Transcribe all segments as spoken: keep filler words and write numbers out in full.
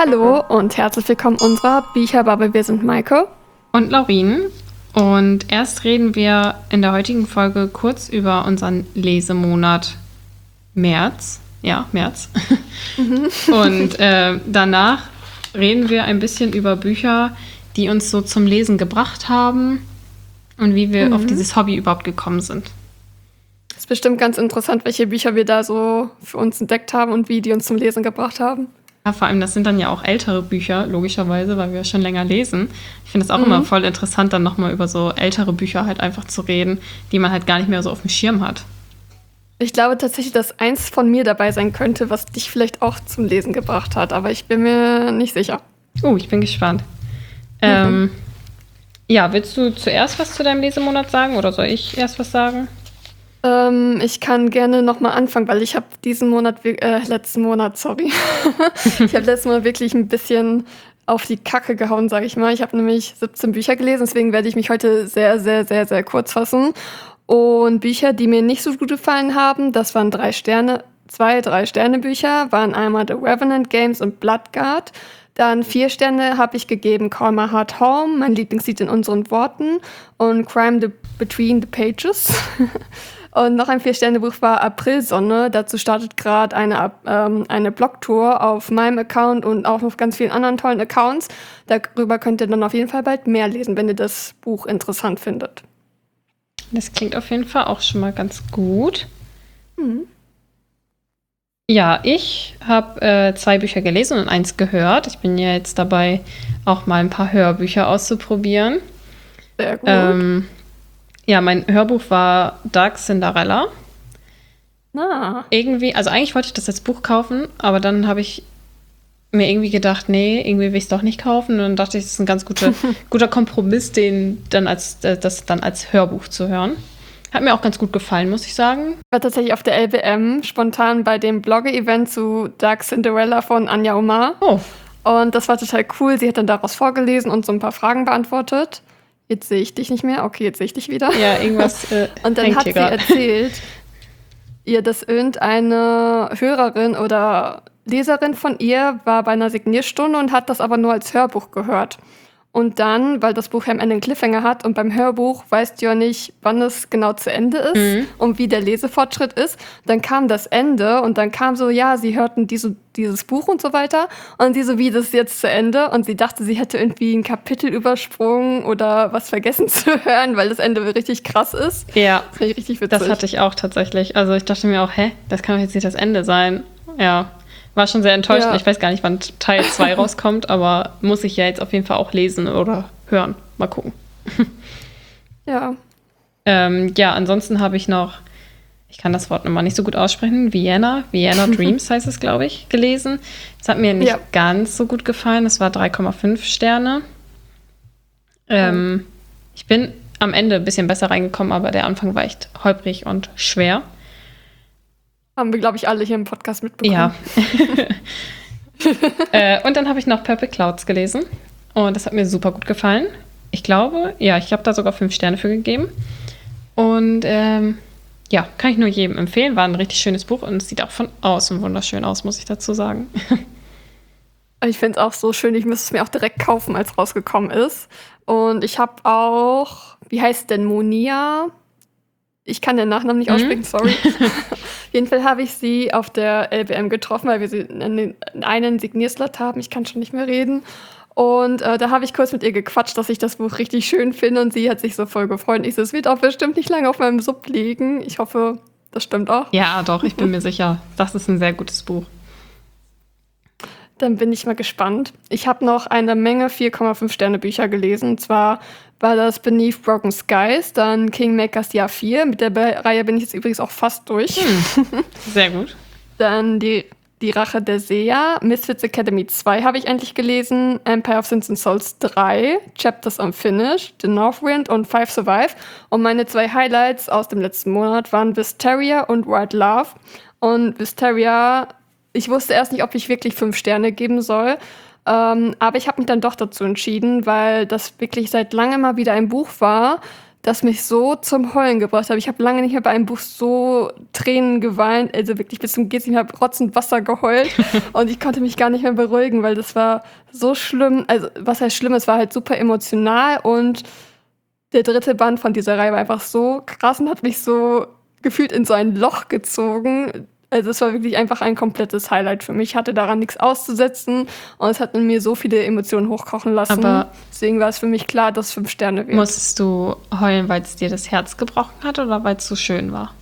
Hallo und herzlich willkommen unserer Bücherbubble. Wir sind Maike und Laurin. Und erst reden wir in der heutigen Folge kurz über unseren Lesemonat März. Ja, März. Mhm. Und äh, danach reden wir ein bisschen über Bücher, die uns so zum Lesen gebracht haben und wie wir mhm. auf dieses Hobby überhaupt gekommen sind. Ist bestimmt ganz interessant, welche Bücher wir da so für uns entdeckt haben und wie die uns zum Lesen gebracht haben. Ja, vor allem, das sind dann ja auch ältere Bücher, logischerweise, weil wir schon länger lesen. Ich finde es auch mhm. immer voll interessant, dann nochmal über so ältere Bücher halt einfach zu reden, die man halt gar nicht mehr so auf dem Schirm hat. Ich glaube tatsächlich, dass eins von mir dabei sein könnte, was dich vielleicht auch zum Lesen gebracht hat, aber ich bin mir nicht sicher. Oh, ich bin gespannt. Mhm. Ähm, ja, willst du zuerst was zu deinem Lesemonat sagen oder soll ich erst was sagen? Ähm, ich kann gerne nochmal anfangen, weil ich habe diesen Monat, äh, letzten Monat, sorry. ich habe letzten Monat wirklich ein bisschen auf die Kacke gehauen, sage ich mal. Ich habe nämlich siebzehn Bücher gelesen, deswegen werde ich mich heute sehr, sehr, sehr, sehr kurz fassen. Und Bücher, die mir nicht so gut gefallen haben, das waren drei Sterne, zwei, drei Sterne Bücher, waren einmal The Revenant Games und Bloodguard. Dann vier Sterne habe ich gegeben Call My Heart Home, mein Lieblingslied in unseren Worten, und Crime the Between the Pages. Und noch ein Vier-Sterne-Buch war Aprilsonne. Dazu startet gerade eine, ähm, eine Blogtour auf meinem Account und auch auf ganz vielen anderen tollen Accounts. Darüber könnt ihr dann auf jeden Fall bald mehr lesen, wenn ihr das Buch interessant findet. Das klingt auf jeden Fall auch schon mal ganz gut. Mhm. Ja, ich habe äh, zwei Bücher gelesen und eins gehört. Ich bin ja jetzt dabei, auch mal ein paar Hörbücher auszuprobieren. Sehr gut. Ähm, Ja, mein Hörbuch war Dark Cinderella. Ah. Irgendwie, also eigentlich wollte ich das als Buch kaufen, aber dann habe ich mir irgendwie gedacht, nee, irgendwie will ich es doch nicht kaufen. Und dann dachte ich, das ist ein ganz guter, guter Kompromiss, den dann als, äh, das dann als Hörbuch zu hören. Hat mir auch ganz gut gefallen, muss ich sagen. Ich war tatsächlich auf der L B M spontan bei dem Blogger-Event zu Dark Cinderella von Anja Omar. Oh. Und das war total cool. Sie hat dann daraus vorgelesen und so ein paar Fragen beantwortet. Jetzt sehe ich dich nicht mehr. Okay, jetzt sehe ich dich wieder. Ja, irgendwas äh, Und dann hat sie grad. erzählt, ihr, dass irgendeine Hörerin oder Leserin von ihr war bei einer Signierstunde und hat das aber nur als Hörbuch gehört. Und dann, weil das Buch ja am Ende einen Cliffhanger hat und beim Hörbuch weißt du ja nicht, wann es genau zu Ende ist mhm. und wie der Lesefortschritt ist, dann kam das Ende und dann kam so, ja, sie hörten diese, dieses Buch und so weiter und sie so, wie das ist jetzt zu Ende, und sie dachte, sie hätte irgendwie ein Kapitel übersprungen oder was vergessen zu hören, weil das Ende richtig krass ist. Ja, das fand ich richtig witzig. Das hatte ich auch tatsächlich. Also ich dachte mir auch, hä, das kann doch jetzt nicht das Ende sein. Ja. War schon sehr enttäuschend. Ja. Ich weiß gar nicht, wann Teil zwei rauskommt, aber muss ich ja jetzt auf jeden Fall auch lesen oder hören. Mal gucken. Ja. Ähm, ja, ansonsten habe ich noch, ich kann das Wort nochmal nicht so gut aussprechen, Vienna, Vienna Dreams heißt es, glaube ich, gelesen. Das hat mir nicht ja. ganz so gut gefallen. Das war drei Komma fünf Sterne. Ähm, oh. Ich bin am Ende ein bisschen besser reingekommen, aber der Anfang war echt holprig und schwer. Haben wir, glaube ich, alle hier im Podcast mitbekommen. Ja. äh, und dann habe ich noch Purple Clouds gelesen. Und das hat mir super gut gefallen. Ich glaube, ja, ich habe da sogar fünf Sterne für gegeben. Und ähm, ja, kann ich nur jedem empfehlen. War ein richtig schönes Buch und es sieht auch von außen wunderschön aus, muss ich dazu sagen. Ich finde es auch so schön. Ich müsste es mir auch direkt kaufen, als es rausgekommen ist. Und ich habe auch, wie heißt denn, Monia? Ich kann den Nachnamen nicht aussprechen, mhm. sorry. Auf jeden Fall habe ich sie auf der L B M getroffen, weil wir sie in einen Signierslot haben. Ich kann schon nicht mehr reden. Und äh, da habe ich kurz mit ihr gequatscht, dass ich das Buch richtig schön finde. Und sie hat sich so voll gefreut. Und ich so, es wird auch bestimmt nicht lange auf meinem Sub liegen. Ich hoffe, das stimmt auch. Ja, doch, ich bin mir sicher. Das ist ein sehr gutes Buch. Dann bin ich mal gespannt. Ich habe noch eine Menge vier Komma fünf Sterne Bücher gelesen. Und zwar war das Beneath Broken Skies, dann Kingmakers Jahr vier. Mit der Be- Reihe bin ich jetzt übrigens auch fast durch. Hm. Sehr gut. Dann die, die Rache der Seher, Misfits Academy zwei habe ich endlich gelesen, Empire of Sins and Souls drei, Chapters Unfinished, The Northwind und Five Survive. Und meine zwei Highlights aus dem letzten Monat waren Wisteria und White Love. Und Wisteria, ich wusste erst nicht, ob ich wirklich fünf Sterne geben soll. Ähm, aber ich habe mich dann doch dazu entschieden, weil das wirklich seit langem mal wieder ein Buch war, das mich so zum Heulen gebracht hat. Ich habe lange nicht mehr bei einem Buch so Tränen geweint, also wirklich bis zum Geht's nicht mehr rotzend Wasser geheult und ich konnte mich gar nicht mehr beruhigen, weil das war so schlimm. Also was heißt schlimm, es war halt super emotional und der dritte Band von dieser Reihe war einfach so krass und hat mich so gefühlt in so ein Loch gezogen. Also es war wirklich einfach ein komplettes Highlight für mich. Ich hatte daran nichts auszusetzen und es hat in mir so viele Emotionen hochkochen lassen. Aber deswegen war es für mich klar, dass es fünf Sterne wird. Musstest du heulen, weil es dir das Herz gebrochen hat oder weil es so schön war?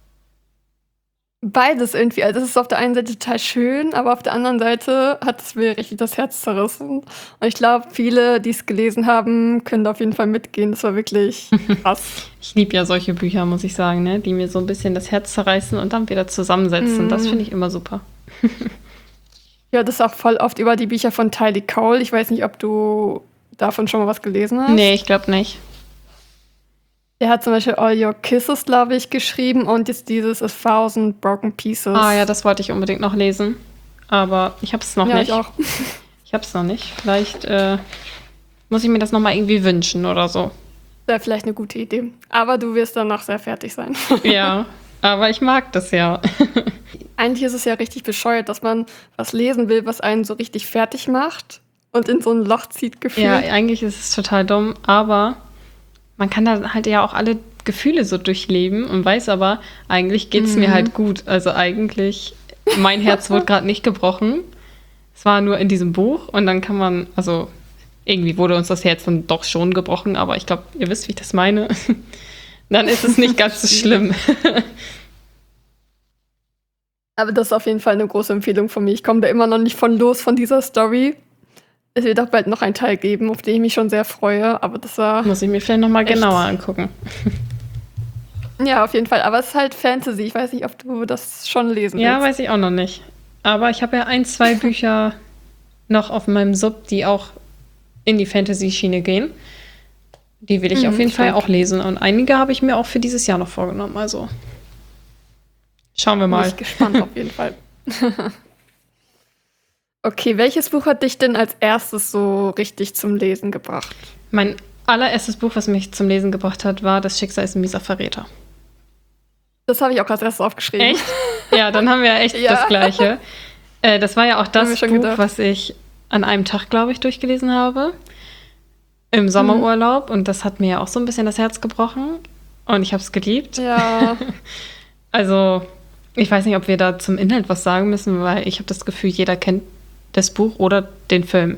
Beides irgendwie. Also es ist auf der einen Seite total schön, aber auf der anderen Seite hat es mir richtig das Herz zerrissen. Und ich glaube, viele, die es gelesen haben, können da auf jeden Fall mitgehen. Das war wirklich krass. Ich liebe ja solche Bücher, muss ich sagen, ne? Die mir so ein bisschen das Herz zerreißen und dann wieder zusammensetzen. Mm. Das finde ich immer super. Ja, das ist auch voll oft über die Bücher von Tylee Cole. Ich weiß nicht, ob du davon schon mal was gelesen hast. Nee, ich glaube nicht. Der hat zum Beispiel All Your Kisses, glaube ich, geschrieben und jetzt dieses A Thousand Broken Pieces. Ah ja, das wollte ich unbedingt noch lesen. Aber ich habe es noch ja, nicht. Ich auch. Ich habe es noch nicht. Vielleicht äh, muss ich mir das noch mal irgendwie wünschen oder so. Wäre vielleicht eine gute Idee. Aber du wirst danach sehr fertig sein. Ja, aber ich mag das ja. Eigentlich ist es ja richtig bescheuert, dass man was lesen will, was einen so richtig fertig macht und in so ein Loch zieht, gefühlt. Ja, eigentlich ist es total dumm, aber man kann da halt ja auch alle Gefühle so durchleben und weiß aber, eigentlich geht es mhm. mir halt gut. Also eigentlich, mein Herz wurde gerade nicht gebrochen. Es war nur in diesem Buch und dann kann man, also irgendwie wurde uns das Herz dann doch schon gebrochen, aber ich glaube, ihr wisst, wie ich das meine. Dann ist es nicht ganz so schlimm. Aber das ist auf jeden Fall eine große Empfehlung von mir. Ich komme da immer noch nicht von los von dieser Story. Es wird auch bald noch einen Teil geben, auf den ich mich schon sehr freue, aber das war... Muss ich mir vielleicht noch mal echt genauer angucken. Ja, auf jeden Fall, aber es ist halt Fantasy. Ich weiß nicht, ob du das schon lesen willst. Ja, weiß ich auch noch nicht. Aber ich habe ja ein, zwei Bücher noch auf meinem Sub, die auch in die Fantasy-Schiene gehen. Die will ich mhm, auf jeden Fall auch lesen. Und einige habe ich mir auch für dieses Jahr noch vorgenommen, also schauen wir mal. Bin ich gespannt auf jeden Fall. Okay, welches Buch hat dich denn als erstes so richtig zum Lesen gebracht? Mein allererstes Buch, was mich zum Lesen gebracht hat, war Das Schicksal ist ein mieser Verräter. Das habe ich auch als erstes aufgeschrieben. Echt? Ja, dann haben wir echt ja. das Gleiche. Äh, das war ja auch das Buch, gedacht. was ich an einem Tag, glaube ich, durchgelesen habe. Im Sommerurlaub. Mhm. Und das hat mir ja auch so ein bisschen das Herz gebrochen. Und ich habe es geliebt. Ja. Also, ich weiß nicht, ob wir da zum Inhalt was sagen müssen, weil ich habe das Gefühl, jeder kennt das Buch oder den Film.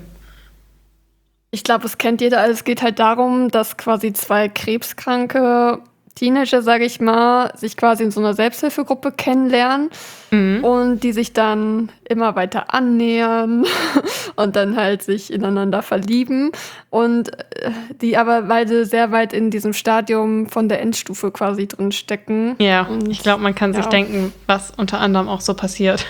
Ich glaube, es kennt jeder. Also es geht halt darum, dass quasi zwei krebskranke Teenager, sage ich mal, sich quasi in so einer Selbsthilfegruppe kennenlernen mhm. und die sich dann immer weiter annähern und dann halt sich ineinander verlieben und die aber beide sehr weit in diesem Stadium von der Endstufe quasi drin stecken. Ja, und ich glaube, man kann ja. sich denken, was unter anderem auch so passiert.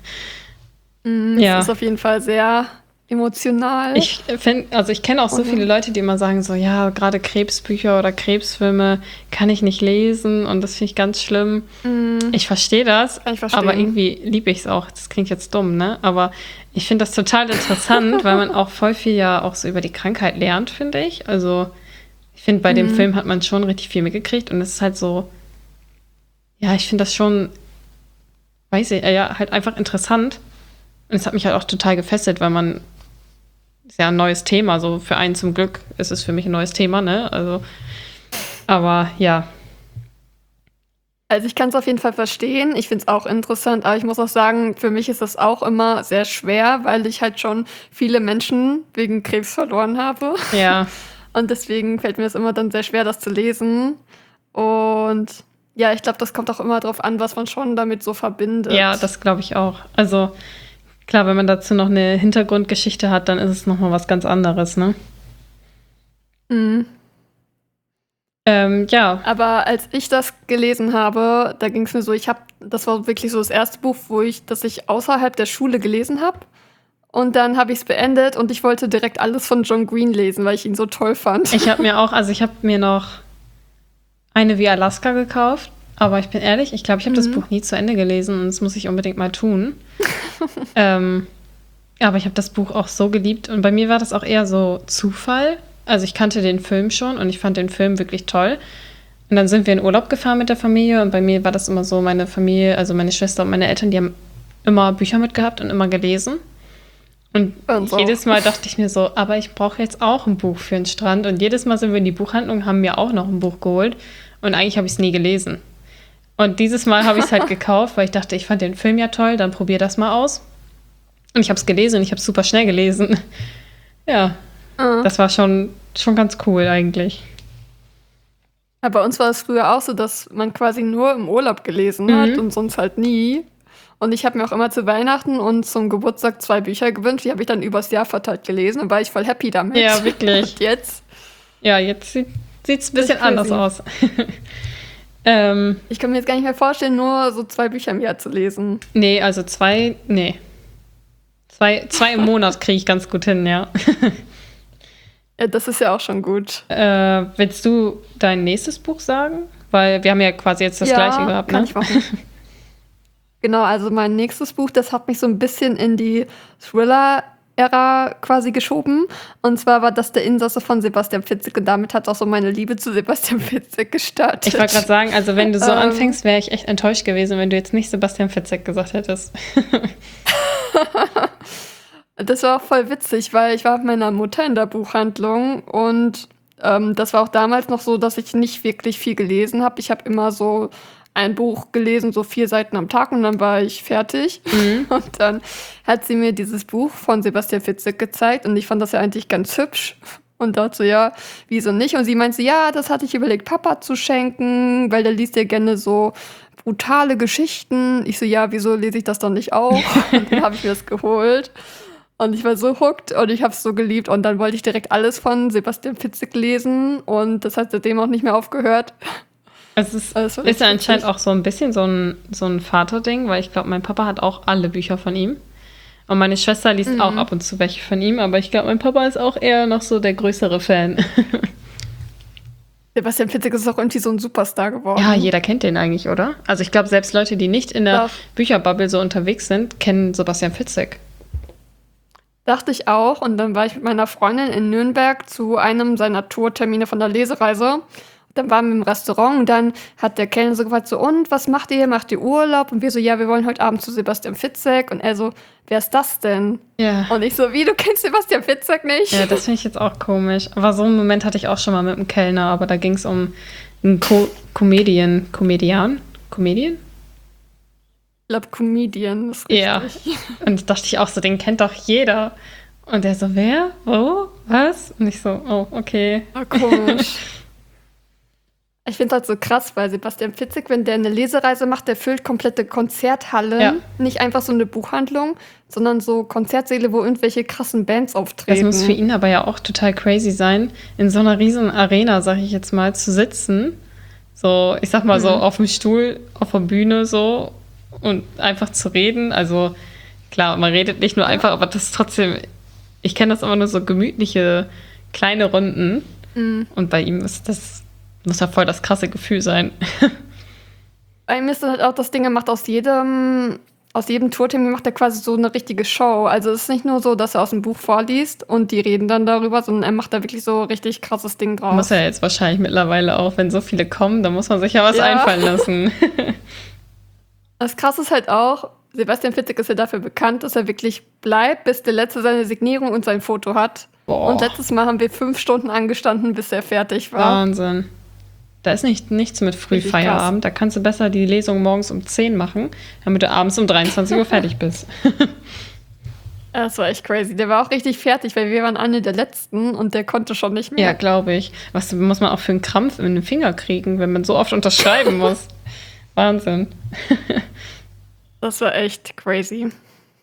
Mhm, ja. Das ist auf jeden Fall sehr emotional. Ich find, also ich kenne auch so viele Leute, die immer sagen so, ja, gerade Krebsbücher oder Krebsfilme kann ich nicht lesen und das finde ich ganz schlimm. Mm. Ich verstehe das, ich aber irgendwie liebe ich es auch. Das klingt jetzt dumm, ne? Aber ich finde das total interessant, weil man auch voll viel ja auch so über die Krankheit lernt, finde ich. Also ich finde, bei mm. dem Film hat man schon richtig viel mitgekriegt und es ist halt so, ja, ich finde das schon, weiß ich, ja, halt einfach interessant. Und es hat mich halt auch total gefesselt, weil man ist ja ein neues Thema, so für einen zum Glück ist es für mich ein neues Thema, ne? Also, aber ja. Also ich kann es auf jeden Fall verstehen, ich finde es auch interessant, aber ich muss auch sagen, für mich ist das auch immer sehr schwer, weil ich halt schon viele Menschen wegen Krebs verloren habe. Ja. Und deswegen fällt mir es immer dann sehr schwer, das zu lesen. Und ja, ich glaube, das kommt auch immer drauf an, was man schon damit so verbindet. Ja, das glaube ich auch. Also klar, wenn man dazu noch eine Hintergrundgeschichte hat, dann ist es nochmal was ganz anderes, ne? Mhm. Ähm, ja. Aber als ich das gelesen habe, da ging es mir so, ich habe, das war wirklich so das erste Buch, wo ich, das ich außerhalb der Schule gelesen habe. Und dann habe ich es beendet und ich wollte direkt alles von John Green lesen, weil ich ihn so toll fand. Ich habe mir auch, also ich habe mir noch Eine wie Alaska gekauft. Aber ich bin ehrlich, ich glaube, ich habe mhm. das Buch nie zu Ende gelesen und das muss ich unbedingt mal tun. ähm, aber ich habe das Buch auch so geliebt und bei mir war das auch eher so Zufall, also ich kannte den Film schon und ich fand den Film wirklich toll. Und dann sind wir in Urlaub gefahren mit der Familie und bei mir war das immer so, meine Familie, also meine Schwester und meine Eltern, die haben immer Bücher mitgehabt und immer gelesen. Und, und so. Jedes Mal dachte ich mir so, aber ich brauche jetzt auch ein Buch für den Strand. Und jedes Mal sind wir in die Buchhandlung, haben mir auch noch ein Buch geholt. Und eigentlich habe ich es nie gelesen. Und dieses Mal habe ich es halt gekauft, weil ich dachte, ich fand den Film ja toll, dann probier das mal aus. Und ich habe es gelesen und ich habe es super schnell gelesen. Ja, uh. das war schon, schon ganz cool eigentlich. Ja, bei uns war es früher auch so, dass man quasi nur im Urlaub gelesen mhm. hat und sonst halt nie. Und ich habe mir auch immer zu Weihnachten und zum Geburtstag zwei Bücher gewünscht. Die habe ich dann übers Jahr verteilt gelesen und war ich voll happy damit. Ja, wirklich. Und jetzt? Ja, jetzt sieht es ein bisschen anders aus. ähm, ich kann mir jetzt gar nicht mehr vorstellen, nur so zwei Bücher im Jahr zu lesen. Nee, also zwei, nee. Zwei, zwei im Monat kriege ich ganz gut hin, ja. Ja, das ist ja auch schon gut. Äh, willst du dein nächstes Buch sagen? Weil wir haben ja quasi jetzt das ja, gleiche gehabt, kann ne? Ich machen. Genau, also mein nächstes Buch, das hat mich so ein bisschen in die Thriller-Ära quasi geschoben. Und zwar war das Der Insasse von Sebastian Fitzek. Und damit hat auch so meine Liebe zu Sebastian Fitzek gestartet. Ich wollte gerade sagen, also wenn du so ähm, anfängst, wäre ich echt enttäuscht gewesen, wenn du jetzt nicht Sebastian Fitzek gesagt hättest. Das war auch voll witzig, weil ich war mit meiner Mutter in der Buchhandlung und ähm, das war auch damals noch so, dass ich nicht wirklich viel gelesen habe. Ich habe immer so ein Buch gelesen, so vier Seiten am Tag und dann war ich fertig. Mhm. Und dann hat sie mir dieses Buch von Sebastian Fitzek gezeigt und ich fand das ja eigentlich ganz hübsch. Und dachte so, ja, wieso nicht? Und sie meinte, ja, das hatte ich überlegt, Papa zu schenken, weil der liest ja gerne so brutale Geschichten. Ich so, ja, wieso lese ich das dann nicht auch? Und dann habe ich mir das geholt. Und ich war so hooked und ich habe es so geliebt. Und dann wollte ich direkt alles von Sebastian Fitzek lesen. Und das hat seitdem auch nicht mehr aufgehört. Es ist, also ist ja anscheinend auch so ein bisschen so ein, so ein Vaterding, weil ich glaube, mein Papa hat auch alle Bücher von ihm. Und meine Schwester liest mhm. auch ab und zu welche von ihm. Aber ich glaube, mein Papa ist auch eher noch so der größere Fan. Sebastian Fitzek ist auch irgendwie so ein Superstar geworden. Ja, jeder kennt den eigentlich, oder? Also ich glaube, selbst Leute, die nicht in der ja. Bücherbubble so unterwegs sind, kennen Sebastian Fitzek. Dachte ich auch. Und dann war ich mit meiner Freundin in Nürnberg zu einem seiner Tourtermine von der Lesereise. Dann waren wir im Restaurant und dann hat der Kellner so gefragt, so, und, was macht ihr? Macht ihr Urlaub? Und wir so, ja, wir wollen heute Abend zu Sebastian Fitzek. Und er so, wer ist das denn? Ja. Und ich so, wie, du kennst Sebastian Fitzek nicht? Ja, das finde ich jetzt auch komisch. Aber so einen Moment hatte ich auch schon mal mit einem Kellner, aber da ging es um einen Co- Comedian. Comedian? Comedian? Ich glaube, Comedian ist richtig. Ja. Und dachte ich auch so, den kennt doch jeder. Und er so, wer? Wo? Was? Und ich so, oh, okay. Oh, komisch. Ich finde das so krass, weil Sebastian Fitzek, wenn der eine Lesereise macht, der füllt komplette Konzerthallen. Ja. Nicht einfach so eine Buchhandlung, sondern so Konzertsäle, wo irgendwelche krassen Bands auftreten. Das muss für ihn aber ja auch total crazy sein, in so einer riesen Arena, sag ich jetzt mal, zu sitzen. So, ich sag mal mhm. so auf dem Stuhl, auf der Bühne so und einfach zu reden. Also klar, man redet nicht nur einfach, aber das ist trotzdem, ich kenne das immer nur so gemütliche kleine Runden. Mhm. Und bei ihm ist das muss ja voll das krasse Gefühl sein. Bei ihm ist das halt auch das Ding, er macht aus jedem, aus jedem Tourtermin macht er quasi so eine richtige Show. Also es ist nicht nur so, dass er aus dem Buch vorliest und die reden dann darüber, sondern er macht da wirklich so richtig krasses Ding draus. Muss er jetzt wahrscheinlich mittlerweile auch, wenn so viele kommen, dann muss man sich ja was ja. einfallen lassen. Das Krasse ist halt auch, Sebastian Fitzek ist ja dafür bekannt, dass er wirklich bleibt, bis der Letzte seine Signierung und sein Foto hat. Boah. Und letztes Mal haben wir fünf Stunden angestanden, bis er fertig war. Wahnsinn. Da ist nicht, nichts mit Frühfeierabend. Da kannst du besser die Lesung morgens um zehn machen, damit du abends um dreiundzwanzig Uhr fertig bist. Das war echt crazy. Der war auch richtig fertig, weil wir waren eine der Letzten und der konnte schon nicht mehr. Ja, glaube ich. Was muss man auch für einen Krampf in den Finger kriegen, wenn man so oft unterschreiben muss? Wahnsinn. Das war echt crazy.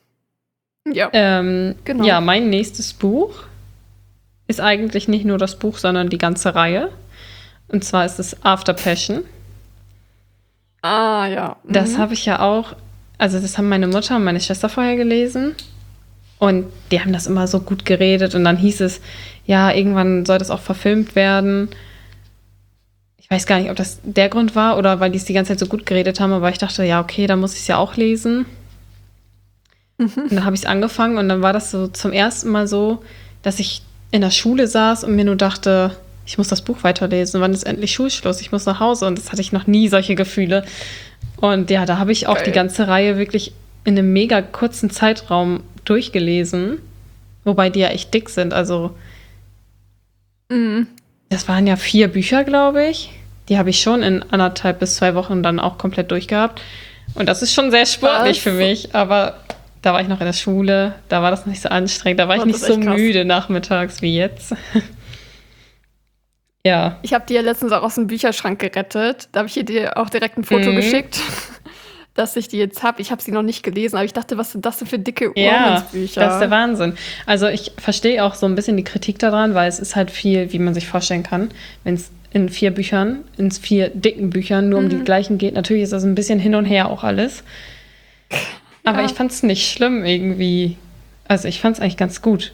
Ja, ähm, genau. Ja, mein nächstes Buch ist eigentlich nicht nur das Buch, sondern die ganze Reihe. Und zwar ist es After Passion. Ah, ja. Mhm. Das habe ich ja auch, also das haben meine Mutter und meine Schwester vorher gelesen. Und die haben das immer so gut geredet. Und dann hieß es, ja, irgendwann soll das auch verfilmt werden. Ich weiß gar nicht, ob das der Grund war oder weil die es die ganze Zeit so gut geredet haben. Aber ich dachte, ja, okay, dann muss ich es ja auch lesen. Mhm. Und dann habe ich es angefangen und dann war das so zum ersten Mal so, dass ich in der Schule saß und mir nur dachte, ich muss das Buch weiterlesen. Wann ist endlich Schulschluss? Ich muss nach Hause. Und das hatte ich noch nie, solche Gefühle. Und ja, da habe ich auch Geil. die ganze Reihe wirklich in einem mega kurzen Zeitraum durchgelesen. Wobei die ja echt dick sind. Also, Mhm. das waren ja vier Bücher, glaube ich. Die habe ich schon in anderthalb bis zwei Wochen dann auch komplett durchgehabt. Und das ist schon sehr sportlich Was? für mich. Aber da war ich noch in der Schule. Da war das nicht so anstrengend. Da war ich Oh, nicht das ist so echt krass. müde nachmittags wie jetzt. Ja. Ich habe die ja letztens auch aus dem Bücherschrank gerettet. Da habe ich ihr dir auch direkt ein Foto Mhm. geschickt, dass ich die jetzt habe. Ich habe sie noch nicht gelesen, aber ich dachte, was sind das denn für dicke Ja, Romance-Bücher? das ist der Wahnsinn. Also ich verstehe auch so ein bisschen die Kritik daran, weil es ist halt viel, wie man sich vorstellen kann, wenn es in vier Büchern, in vier dicken Büchern nur um die gleichen geht. Natürlich ist das ein bisschen hin und her auch alles. Aber Ja. ich fand es nicht schlimm irgendwie. Also ich fand es eigentlich ganz gut.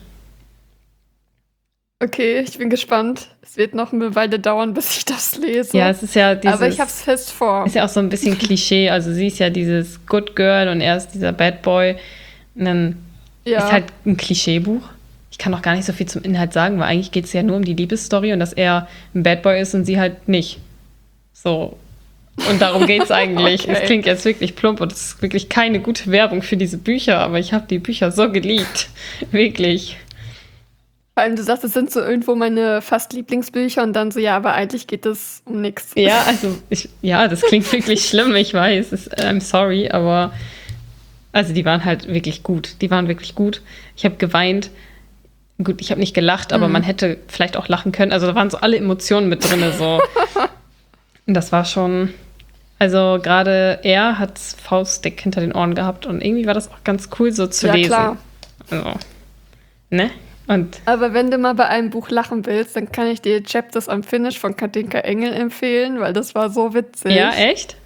Okay, ich bin gespannt. Es wird noch eine Weile dauern, bis ich das lese. Ja, es ist ja dieses, aber ich habe es fest vor. ist ja auch so ein bisschen Klischee. Also sie ist ja dieses Good Girl und er ist dieser Bad Boy. Und dann Ja. ist halt ein Klischeebuch. Ich kann auch gar nicht so viel zum Inhalt sagen, weil eigentlich geht es ja nur um die Liebesstory und dass er ein Bad Boy ist und sie halt nicht. So. Und darum geht es eigentlich. Okay. Es klingt jetzt wirklich plump und es ist wirklich keine gute Werbung für diese Bücher, aber ich habe die Bücher so geliebt. Wirklich. Vor allem, du sagst, es sind so irgendwo meine fast Lieblingsbücher und dann so, ja, aber eigentlich geht es um nichts. Ja, also, ich, ja, das klingt wirklich schlimm, ich weiß. Es, I'm sorry, aber also die waren halt wirklich gut. Die waren wirklich gut. Ich habe geweint. Gut, ich habe nicht gelacht, aber Mhm. man hätte vielleicht auch lachen können. Also da waren so alle Emotionen mit drin. So. Und das war schon, also gerade er hat Faustdick hinter den Ohren gehabt und irgendwie war das auch ganz cool so zu Ja, lesen. klar. Also, ne? Und Aber wenn du mal bei einem Buch lachen willst, dann kann ich dir Chapters am Finish von Katinka Engel empfehlen, weil das war so witzig. ja, echt?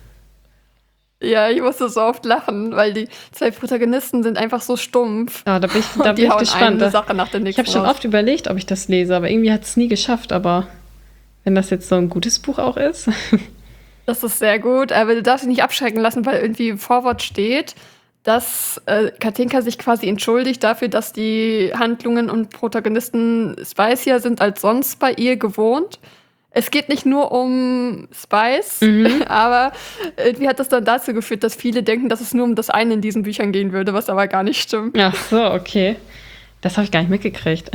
Ja, ich musste so oft lachen, weil die zwei Protagonisten sind einfach so stumpf. Ja, da bin ich, da Und bin die ich hauen gespannt. eine Sache nach der Ich nächsten habe schon raus. oft überlegt, ob ich das lese, aber irgendwie hat es nie geschafft. Aber wenn das jetzt so ein gutes Buch auch ist. Das ist sehr gut, aber du darfst dich nicht abschrecken lassen, weil irgendwie im Vorwort steht, dass äh, Katinka sich quasi entschuldigt dafür, dass die Handlungen und Protagonisten spicier sind als sonst bei ihr gewohnt. Es geht nicht nur um Spice, Mhm. aber irgendwie hat das dann dazu geführt, dass viele denken, dass es nur um das eine in diesen Büchern gehen würde, was aber gar nicht stimmt. Ach so, okay. Das habe ich gar nicht mitgekriegt.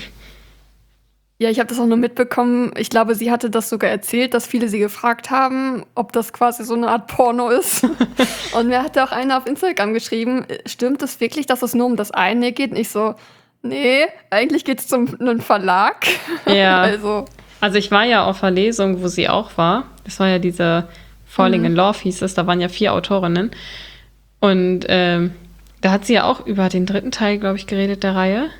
Ja, ich habe das auch nur mitbekommen. Ich glaube, sie hatte das sogar erzählt, dass viele sie gefragt haben, ob das quasi so eine Art Porno ist. Und mir hatte auch einer auf Instagram geschrieben, stimmt es wirklich, dass es nur um das eine geht? Und ich so, nee, eigentlich geht es um einen Verlag. Ja. Also, Also ich war ja auf einer Lesung, wo sie auch war. Das war ja diese Falling in Love hieß es. Da waren ja vier Autorinnen. Und ähm, da hat sie ja auch über den dritten Teil, glaube ich, geredet der Reihe.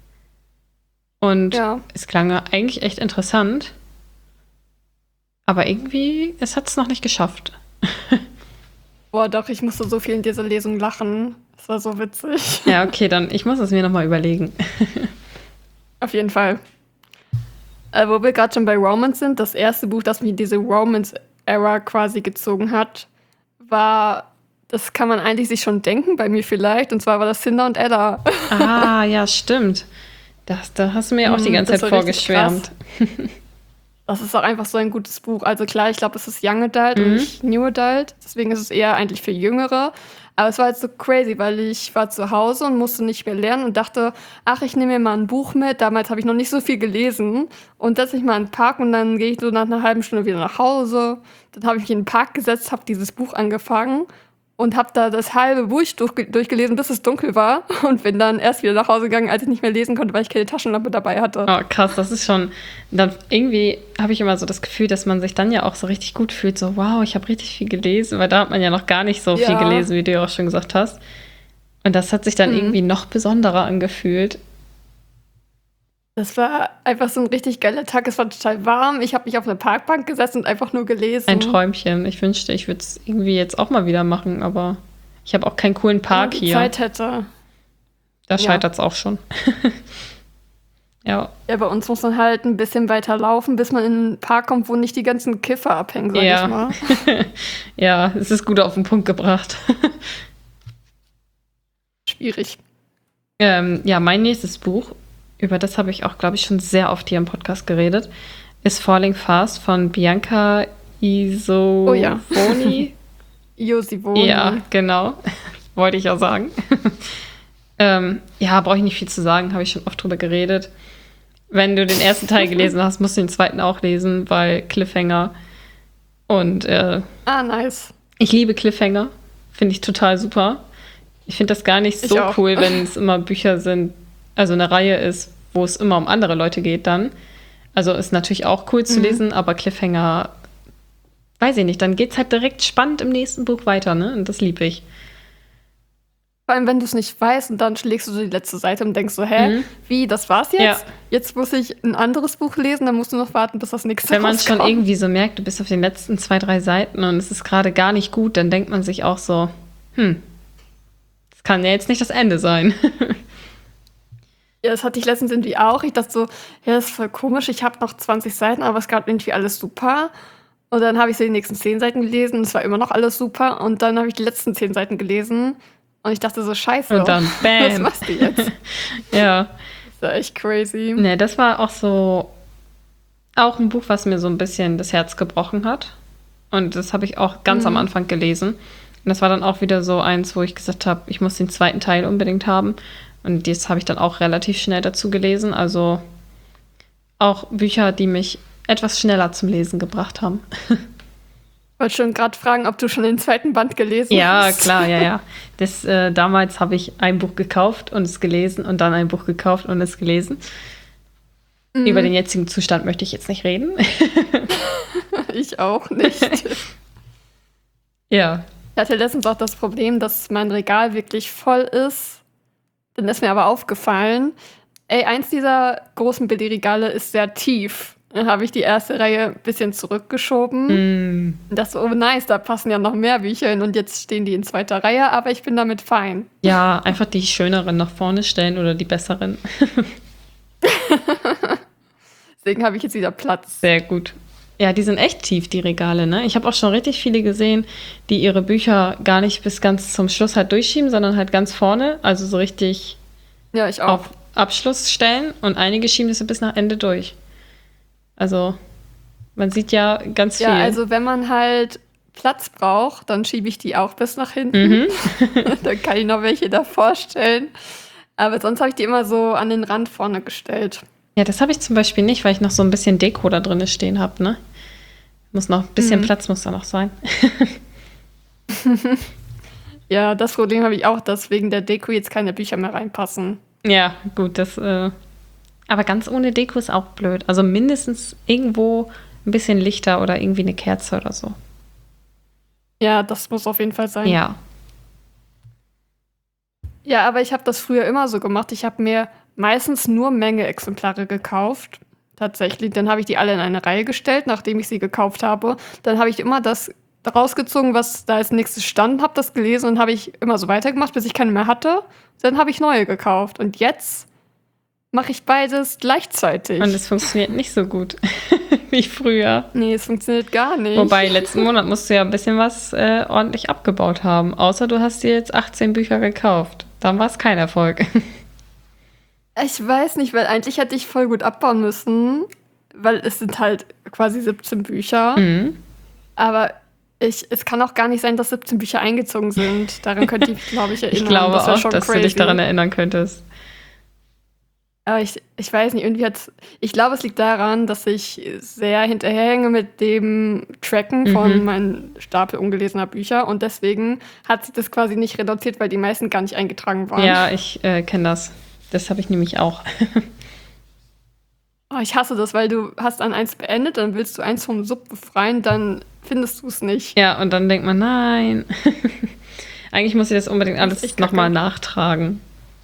Und ja. es klang ja eigentlich echt interessant. Aber irgendwie, es hat es noch nicht geschafft. Boah, doch, ich musste so viel in dieser Lesung lachen. Das war so witzig. Ja, okay, dann ich muss es mir nochmal überlegen. Auf jeden Fall. Äh, wo wir gerade schon bei Romance sind, das erste Buch, das mich in diese Romance-Era quasi gezogen hat, war, das kann man eigentlich sich schon denken, bei mir vielleicht, und zwar war das Cinder und Ella. Ah, ja, stimmt. Das, da hast du mir ja auch die Mm, ganze das Zeit war richtig vorgeschwärmt. Das ist auch einfach so ein gutes Buch. Also klar, ich glaube, es ist Young Adult und Mhm. nicht New Adult. Deswegen ist es eher eigentlich für Jüngere. Aber es war halt so crazy, weil ich war zu Hause und musste nicht mehr lernen und dachte, ach, ich nehme mir mal ein Buch mit. Damals habe ich noch nicht so viel gelesen. Und setze mich mal in den Park und dann gehe ich so nach einer halben Stunde wieder nach Hause. Dann habe ich mich in den Park gesetzt, habe dieses Buch angefangen und habe da das halbe Buch durch, durchgelesen, bis es dunkel war. Und bin dann erst wieder nach Hause gegangen, als ich nicht mehr lesen konnte, weil ich keine Taschenlampe dabei hatte. Oh, krass, das ist schon. Dann irgendwie habe ich immer so das Gefühl, dass man sich dann ja auch so richtig gut fühlt. So, wow, ich habe richtig viel gelesen, weil da hat man ja noch gar nicht so viel Ja. gelesen, wie du ja auch schon gesagt hast. Und das hat sich dann Mhm. irgendwie noch besonderer angefühlt. Das war einfach so ein richtig geiler Tag. Es war total warm. Ich habe mich auf eine Parkbank gesetzt und einfach nur gelesen. Ein Träumchen. Ich wünschte, ich würde es irgendwie jetzt auch mal wieder machen, aber ich habe auch keinen coolen Park Wenn man die hier. Zeit hätte. Da Ja. scheitert es auch schon. Ja, Ja, bei uns muss man halt ein bisschen weiter laufen, bis man in einen Park kommt, wo nicht die ganzen Kiffer abhängen, sag Ja. ich mal. ja, es ist gut auf den Punkt gebracht. Schwierig. ähm, ja, mein nächstes Buch über das habe ich auch, glaube ich, schon sehr oft hier im Podcast geredet, ist Falling Fast von Bianca Isovoni. Oh ja. Iosivoni. Ja, genau. Wollte ich ja sagen. ähm, ja, brauche ich nicht viel zu sagen, habe ich schon oft drüber geredet. Wenn du den ersten Teil gelesen hast, musst du den zweiten auch lesen, weil Cliffhanger. Und äh, Ah, nice. ich liebe Cliffhanger. Finde ich total super. Ich finde das gar nicht Ich so auch. cool, wenn es immer Bücher sind, also eine Reihe ist, wo es immer um andere Leute geht dann. Also ist natürlich auch cool zu Mhm. lesen, aber Cliffhanger, weiß ich nicht, dann geht's halt direkt spannend im nächsten Buch weiter, ne? Und das liebe ich. Vor allem, wenn du es nicht weißt und dann schlägst du so die letzte Seite und denkst so, hä, Mhm. wie, das war's jetzt? Ja. Jetzt muss ich ein anderes Buch lesen, dann musst du noch warten, bis das nächste Wenn man schon rauskommt. irgendwie so merkt, du bist auf den letzten zwei, drei Seiten und es ist gerade gar nicht gut, dann denkt man sich auch so, hm, das kann ja jetzt nicht das Ende sein. Ja, das hatte ich letztens irgendwie auch. Ich dachte so, ja, das ist voll komisch, ich habe noch zwanzig Seiten, aber es gab irgendwie alles super. Und dann habe ich so die nächsten zehn Seiten gelesen und es war immer noch alles super. Und dann habe ich die letzten zehn Seiten gelesen und ich dachte so, scheiße, Und dann was bam. machst du jetzt? Ja. Das war echt crazy. Ne, das war auch so, auch ein Buch, was mir so ein bisschen das Herz gebrochen hat. Und das habe ich auch ganz Mhm. am Anfang gelesen. Und das war dann auch wieder so eins, wo ich gesagt habe, ich muss den zweiten Teil unbedingt haben. Und das habe ich dann auch relativ schnell dazu gelesen. Also auch Bücher, die mich etwas schneller zum Lesen gebracht haben. Ich wollte schon gerade fragen, ob du schon den zweiten Band gelesen Ja, hast. klar, ja, ja. Das, äh, damals habe ich ein Buch gekauft und es gelesen und dann ein Buch gekauft und es gelesen. Mhm. Über den jetzigen Zustand möchte ich jetzt nicht reden. Ich auch nicht. Ja. Ich hatte letztens auch das Problem, dass mein Regal wirklich voll ist. Dann ist mir aber aufgefallen, ey, eins dieser großen Billigregale ist sehr tief. Dann habe ich die erste Reihe ein bisschen zurückgeschoben. Mm. Und dachte so, oh nice, da passen ja noch mehr Bücher hin und jetzt stehen die in zweiter Reihe, aber ich bin damit fein. Ja, einfach die schöneren nach vorne stellen oder die besseren. Deswegen habe ich jetzt wieder Platz. Sehr gut. Ja, die sind echt tief, die Regale, ne? Ich habe auch schon richtig viele gesehen, die ihre Bücher gar nicht bis ganz zum Schluss halt durchschieben, sondern halt ganz vorne, also so richtig Ja, ich auch. auf Abschluss stellen und einige schieben das so bis nach Ende durch. Also, man sieht ja ganz viel. Ja, also wenn man halt Platz braucht, dann schiebe ich die auch bis nach hinten. Mhm. Dann kann ich noch welche davor stellen. Aber sonst habe ich die immer so an den Rand vorne gestellt. Ja, das habe ich zum Beispiel nicht, weil ich noch so ein bisschen Deko da drin stehen habe, ne? Muss noch ein bisschen Mhm. Platz muss da noch sein. Ja, das Problem habe ich auch, dass wegen der Deko jetzt keine Bücher mehr reinpassen. Ja, gut, das. Äh, aber ganz ohne Deko ist auch blöd. Also mindestens irgendwo ein bisschen Lichter oder irgendwie eine Kerze oder so. Ja, das muss auf jeden Fall sein. Ja. Ja, aber ich habe das früher immer so gemacht. Ich habe mir meistens nur Menge-Exemplare gekauft. Tatsächlich. Dann habe ich die alle in eine Reihe gestellt, nachdem ich sie gekauft habe. Dann habe ich immer das rausgezogen, was da als nächstes stand, habe das gelesen und habe ich immer so weitergemacht, bis ich keine mehr hatte. Dann habe ich neue gekauft. Und jetzt mache ich beides gleichzeitig. Und es funktioniert nicht so gut wie früher. Nee, es funktioniert gar nicht. Wobei, letzten Monat musst du ja ein bisschen was äh, ordentlich abgebaut haben. Außer du hast dir jetzt achtzehn Bücher gekauft. Dann war es kein Erfolg. Ich weiß nicht, weil eigentlich hätte ich voll gut abbauen müssen, weil es sind halt quasi siebzehn Bücher. Mhm. Aber ich, es kann auch gar nicht sein, dass siebzehn Bücher eingezogen sind. Daran könnte ich mich, glaube ich, erinnern. Ich glaube das wär auch, schon dass crazy. du dich daran erinnern könntest. Aber ich, ich weiß nicht, irgendwie hat's. Ich glaube, es liegt daran, dass ich sehr hinterherhänge mit dem Tracken von Mhm. meinem Stapel ungelesener Bücher. Und deswegen hat sich das quasi nicht reduziert, weil die meisten gar nicht eingetragen waren. Ja, ich äh, kenne das. Das habe ich nämlich auch. Oh, ich hasse das, weil du hast an eins beendet, dann willst du eins vom Sub befreien, dann findest du es nicht. Ja, und dann denkt man, nein. Eigentlich muss ich das unbedingt Das ist alles echt kacke. nochmal nachtragen.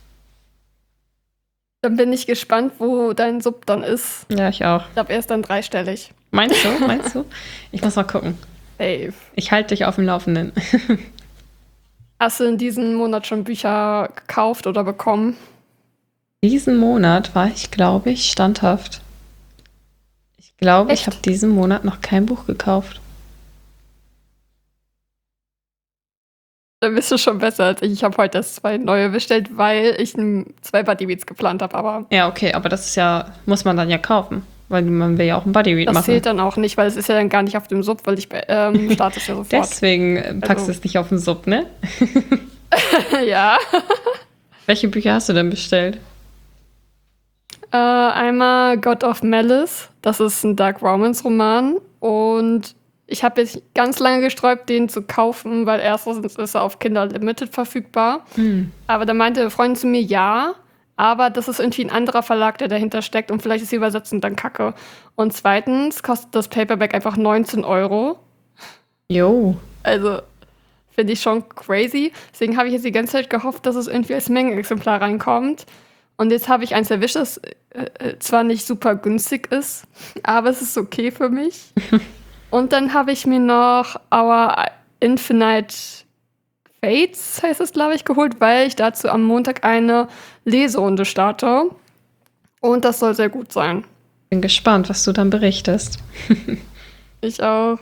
Dann bin ich gespannt, wo dein Sub dann ist. Ja, ich auch. Ich glaube, er ist dann dreistellig. Meinst du? Meinst du? Ich muss mal gucken. Safe. Ich halte dich auf dem Laufenden. Hast du in diesem Monat schon Bücher gekauft oder bekommen? Diesen Monat war ich, glaube ich, standhaft. Ich glaube, ich Echt? habe diesen Monat noch kein Buch gekauft. Dann bist du schon besser als ich. Ich habe heute erst zwei neue bestellt, weil ich n- zwei Bodybeats geplant habe. Aber Ja, okay, aber das ist ja, muss man dann ja kaufen, weil man will ja auch ein Bodyread das machen. zählt dann auch nicht, weil es ist ja dann gar nicht auf dem Sub, weil ich be- ähm, starte es ja sofort. Deswegen äh, packst Also- du es nicht auf den Sub, ne? Ja. Welche Bücher hast du denn bestellt? Äh, einmal God of Malice. Das ist ein Dark Romance Roman. Und ich habe jetzt ganz lange gesträubt, den zu kaufen, weil erstens ist er auf Kindle Limited verfügbar. Hm. Aber da meinte eine Freundin zu mir, ja, aber das ist irgendwie ein anderer Verlag, der dahinter steckt und vielleicht ist die Übersetzung dann kacke. Und zweitens kostet das Paperback einfach neunzehn Euro. Jo. Also finde ich schon crazy. Deswegen habe ich jetzt die ganze Zeit gehofft, dass es irgendwie als Mengenexemplar reinkommt. Und jetzt habe ich eins erwischt, das äh, äh, zwar nicht super günstig ist, aber es ist okay für mich. Und dann habe ich mir noch Our Infinite Fates, heißt es, glaube ich, geholt, weil ich dazu am Montag eine Leserunde starte. Und das soll sehr gut sein. Bin gespannt, was du dann berichtest. Ich auch.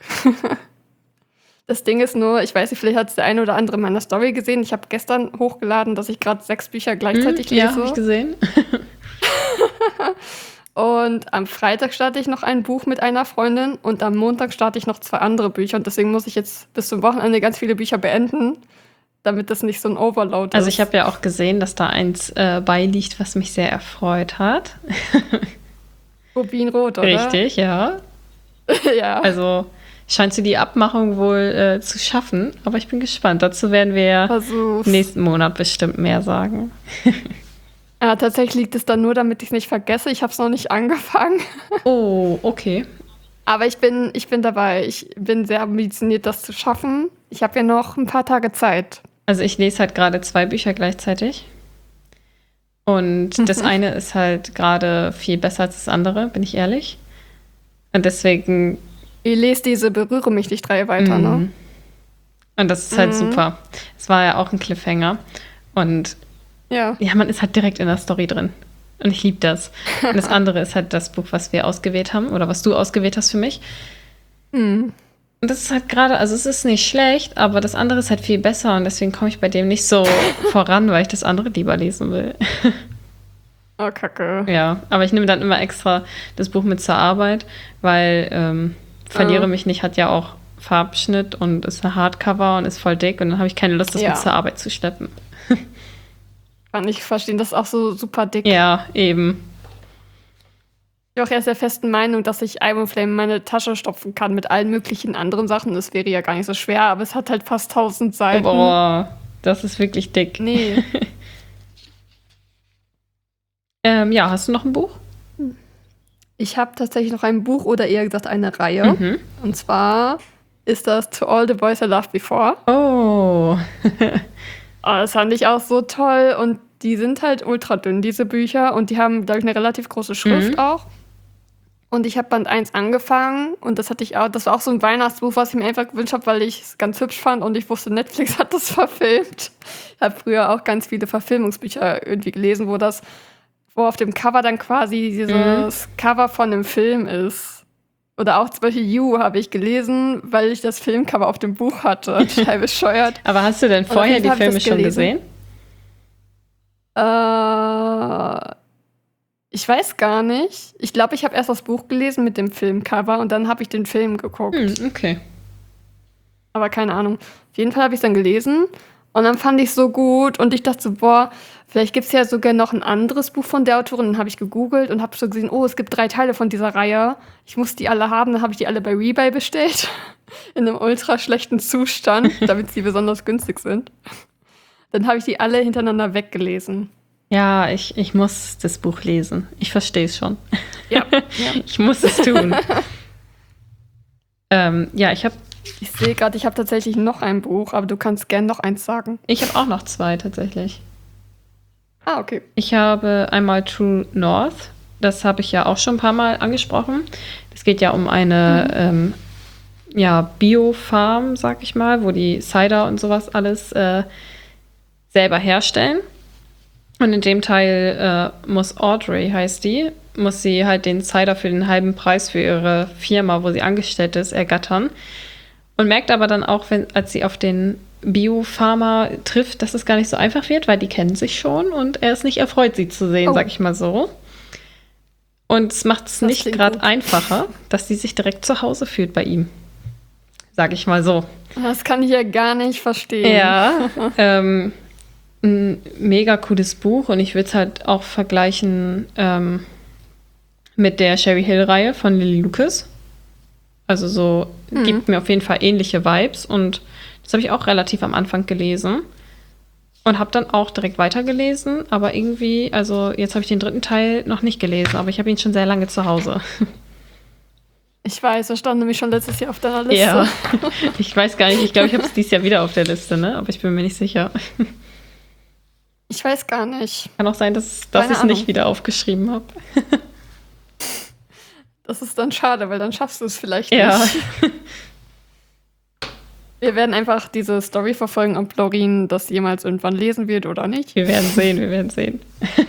Das Ding ist nur, ich weiß nicht, vielleicht hat es der eine oder andere in meiner Story gesehen. Ich habe gestern hochgeladen, dass ich gerade sechs Bücher gleichzeitig Hm, ja, lese. habe ich gesehen. Und am Freitag starte ich noch ein Buch mit einer Freundin und am Montag starte ich noch zwei andere Bücher. Und deswegen muss ich jetzt bis zum Wochenende ganz viele Bücher beenden, damit das nicht so ein Overload ist. Also ich habe ja auch gesehen, dass da eins äh, beiliegt, was mich sehr erfreut hat. Rubinrot, oder? Richtig, ja. Ja. Also scheinst du die Abmachung wohl äh, zu schaffen, aber ich bin gespannt. Dazu werden wir ja Versuch's. nächsten Monat bestimmt mehr sagen. Ja, tatsächlich liegt es dann nur, damit ich es nicht vergesse. Ich habe es noch nicht angefangen. Oh, okay. Aber ich bin, ich bin dabei. Ich bin sehr ambitioniert, das zu schaffen. Ich habe ja noch ein paar Tage Zeit. Also ich lese halt gerade zwei Bücher gleichzeitig. Und das eine ist halt gerade viel besser als das andere, bin ich ehrlich. Und deswegen. Ich lese diese Berühre mich nicht drei weiter, ne? Mhm. Und das ist halt Mhm. super. Es war ja auch ein Cliffhanger. Und Ja. ja, man ist halt direkt in der Story drin. Und ich liebe das. Und das andere ist halt das Buch, was wir ausgewählt haben oder was du ausgewählt hast für mich. Hm. Und das ist halt gerade, also es ist nicht schlecht, aber das andere ist halt viel besser und deswegen komme ich bei dem nicht so voran, weil ich das andere lieber lesen will. Oh, Kacke. Ja, aber ich nehme dann immer extra das Buch mit zur Arbeit, weil ähm, Verliere Oh. mich nicht hat ja auch Farbschnitt und ist ein Hardcover und ist voll dick und dann habe ich keine Lust, das Ja. mit zur Arbeit zu schleppen. Kann ich verstehen. Das ist auch so super dick. Ja, eben. Ich bin auch erst der festen Meinung, dass ich Iron Flame in meine Tasche stopfen kann mit allen möglichen anderen Sachen. Das wäre ja gar nicht so schwer, aber es hat halt fast tausend Seiten. Boah, das ist wirklich dick. Nee. Ähm, ja, hast du noch ein Buch? Ich habe tatsächlich noch ein Buch oder eher gesagt eine Reihe. Mhm. Und zwar ist das To All the Boys I Loved Before. Oh. Oh, das fand ich auch so toll. Und die sind halt ultra dünn, diese Bücher. Und die haben, glaube ich, eine relativ große Schrift Mhm. auch. Und ich habe Band eins angefangen. Und das hatte ich auch, das war auch so ein Weihnachtsbuch, was ich mir einfach gewünscht habe, weil ich es ganz hübsch fand. Und ich wusste, Netflix hat das verfilmt. Ich habe früher auch ganz viele Verfilmungsbücher irgendwie gelesen, wo das, wo auf dem Cover dann quasi dieses Cover von einem Film ist. Oder auch zum Beispiel You habe ich gelesen, weil ich das Filmcover auf dem Buch hatte. Total bescheuert. Aber hast du denn auf vorher jeden die Fall hab ich Filme das schon gelesen. gesehen? Äh, ich weiß gar nicht. Ich glaube, ich habe erst das Buch gelesen mit dem Filmcover und dann habe ich den Film geguckt. Hm, okay. Aber keine Ahnung. Auf jeden Fall habe ich es dann gelesen und dann fand ich es so gut und ich dachte so, boah, vielleicht gibt es ja sogar noch ein anderes Buch von der Autorin. Dann habe ich gegoogelt und habe so gesehen, oh, es gibt drei Teile von dieser Reihe. Ich muss die alle haben. Dann habe ich die alle bei Rebuy bestellt. In einem ultra schlechten Zustand, damit sie besonders günstig sind. Dann habe ich die alle hintereinander weggelesen. Ja, ich, ich muss das Buch lesen. Ich verstehe es schon. Ja, ja. Ich muss es tun. ähm, ja, ich habe Ich sehe gerade, ich habe tatsächlich noch ein Buch, aber du kannst gern noch eins sagen. ich hab auch noch zwei tatsächlich. Ah, okay. Ich habe einmal True North. Das habe ich ja auch schon ein paar Mal angesprochen. Es geht ja um eine ähm, ja, Bio-Farm, sag ich mal, wo die Cider und sowas alles äh, selber herstellen. Und in dem Teil äh, muss Audrey, heißt die, muss sie halt den Cider für den halben Preis für ihre Firma, wo sie angestellt ist, ergattern. Und merkt aber dann auch, wenn, als sie auf den Biopharma trifft, dass es gar nicht so einfach wird, weil die kennen sich schon und er ist nicht erfreut, sie zu sehen, oh. sag ich mal so. Und es macht es nicht gerade einfacher, dass sie sich direkt zu Hause fühlt bei ihm. Sag ich mal so. Das kann ich ja gar nicht verstehen. Ja, ähm, ein mega cooles Buch und ich würde es halt auch vergleichen ähm, mit der Cherry Hill-Reihe von Lily Lucas. Also so mhm. gibt mir auf jeden Fall ähnliche Vibes und das habe ich auch relativ am Anfang gelesen und habe dann auch direkt weitergelesen, aber irgendwie, also jetzt habe ich den dritten Teil noch nicht gelesen, aber ich habe ihn schon sehr lange zu Hause. Ich weiß, das stand nämlich schon letztes Jahr auf deiner Liste. Ja, ich weiß gar nicht, ich glaube, ich habe es dieses Jahr wieder auf der Liste, ne? Aber ich bin mir nicht sicher. Ich weiß gar nicht. Kann auch sein, dass, dass ich es nicht wieder aufgeschrieben habe. Das ist dann schade, weil dann schaffst du es vielleicht nicht. Ja. Wir werden einfach diese Story verfolgen, ob Laurin das jemals irgendwann lesen wird oder nicht. Wir werden sehen, wir werden sehen.